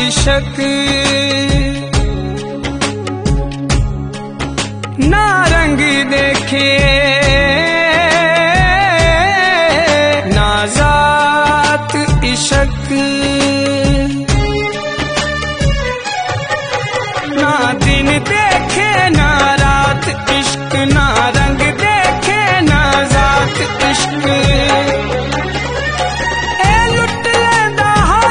इश्क ना रंग देखे ना जात इश्क ना दिन देखे ना रात इश्क ना रंग देखे ना जात इश्क ए लुट लेंदा हर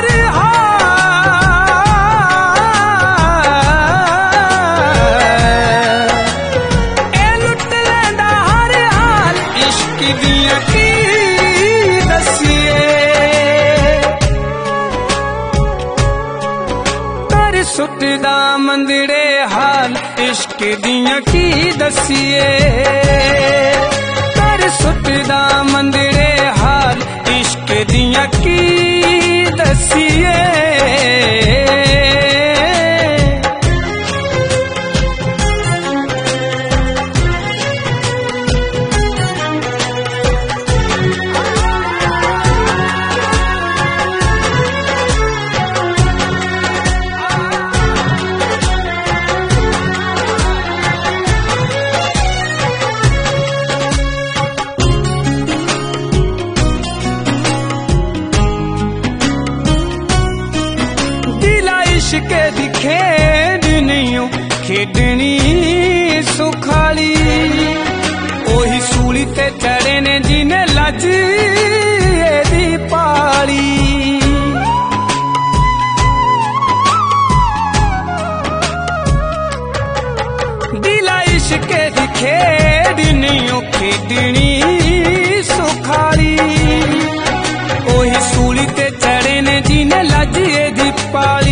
हाल ए लुट लेंदा हर हाल इश्क दियां की दसिए कर सुटदा मंदड़े हाल इश्क दियां की दसिए कर सुटदा मंदड़े हाल इश्क दियां की दसिए इश्क दी खेड नहीं खेडनी सुखाली ओही सूली ते चढ़े ने जिन्हें लज दी पाली दिला इश्क दी खेड नहीं खेडनी सुखाली ओही सूली ते चढ़े ने जिन्हें लज दी पाली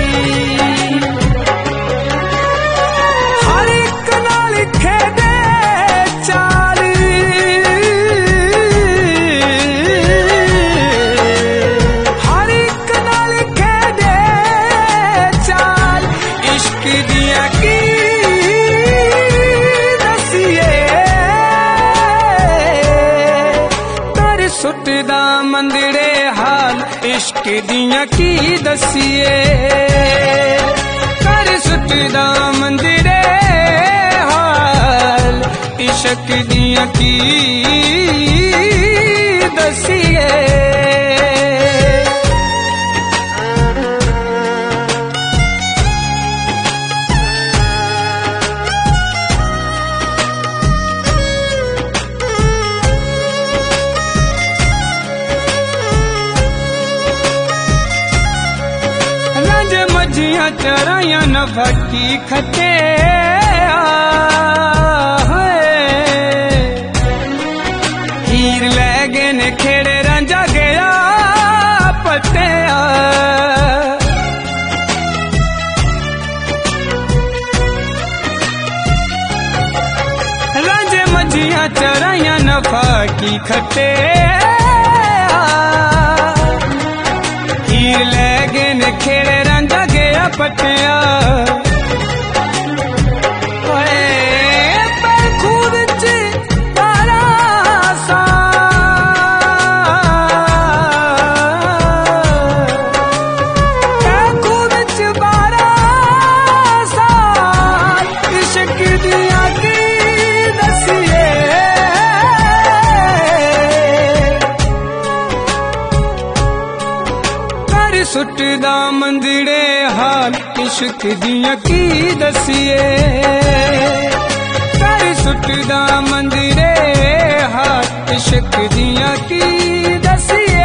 सुटदा मंदड़े हाल इश्क दियां की दसिए कर सुटदा मंदड़े हाल इश्क दियां की दसिए मजिया चराया नफा की खटे हीर ले गए ने खेड़े रंजा गया पटिया रंजे मजिया चराया नफा की खटे हीर ले गए ने खेड़े रंजा गया पटिया खूब बारा साल इश्क दिया की दसिए सुटदा मंदड़े हाल इश्क दियां की दसिए कर सुटदा मंदड़े हाल इश्क दियां की दसिए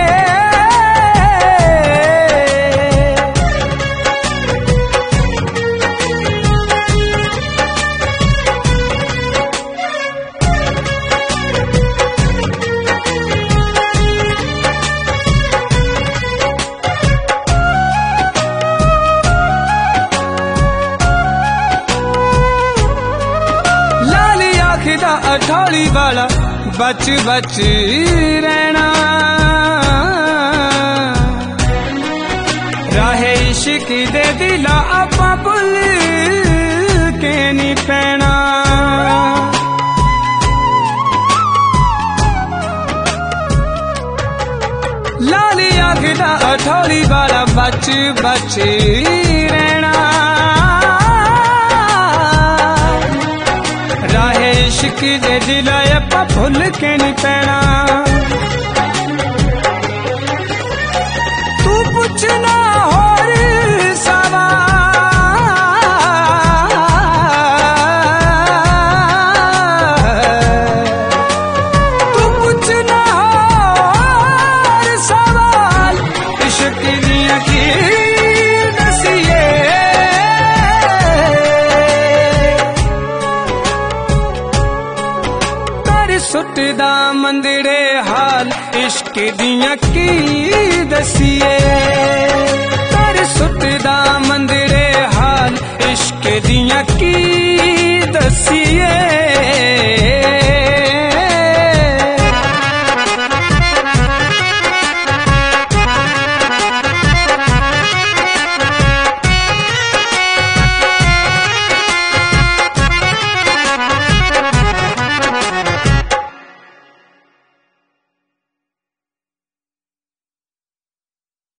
अठाली वाला बच बच रहना राहे इश्क दे दिला आपा भुल के नहीं पैना लाली आखदा थोड़ी बारा बच बच रहना राहे इश्क दे दिल अपा भुल के नहीं पैना तू पुछना होर सुटदा मंदिरे हाल इश्क दियां की दसिए तर सुटदा मंदिरे हाल इश्क दियां की